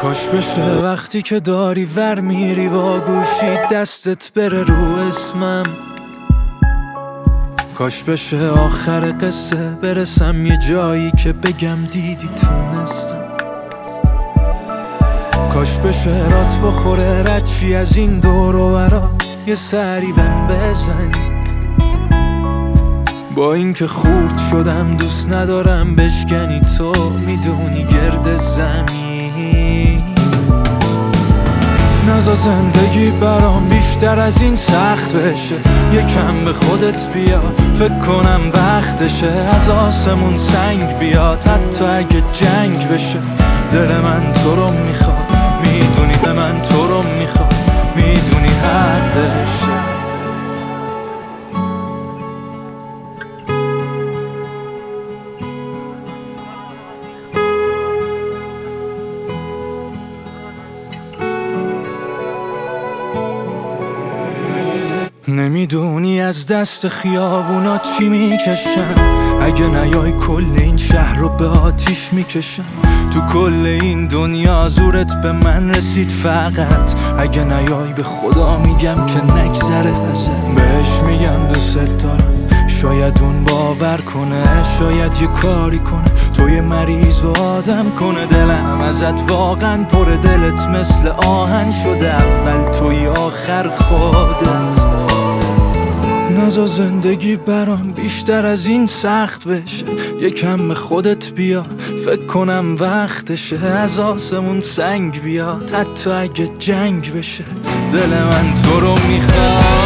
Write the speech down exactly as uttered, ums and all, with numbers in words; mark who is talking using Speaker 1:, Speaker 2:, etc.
Speaker 1: کاش بشه وقتی که داری ور میری با گوشی دستت بره رو اسمم، کاش بشه آخر قصه برسم یه جایی که بگم دیدی تونستم، کاش بشه رات بخوره ردشی از این دور و برا یه سری بهم بزنی. با اینکه خورد شدم دوست ندارم بشکنی، تو میدونی گرد زمین. نزا زندگی برام بیشتر از این سخت بشه، یکم به خودت بیا فکر کنم وقتشه. از آسمون سنگ بیاد حتی اگه جنگ بشه، دل من تو رو میخواد میدونی، به من تو رو میخواد میدونی حقشه. نمیدونی از دست خیابونا چی میکشم، اگه نیای کل این شهر رو به آتیش میکشم. تو کل این دنیا زورت به من رسید فقط، اگه نیای به خدا میگم که نگذره ازت. بهش میگم دوست دارم، شاید اون باور کنه، شاید یه کاری کنه تو یه مریض و آدم کنه. دلم ازت واقعا پر، دلت مثل آهن شده، اول توی آخر خودت. نزا زندگی برام بیشتر از این سخت بشه، یکم به خودت بیا فکر کنم وقتشه. از آسمون سنگ بیاد حتی اگه جنگ بشه، دل من تو رو میخواد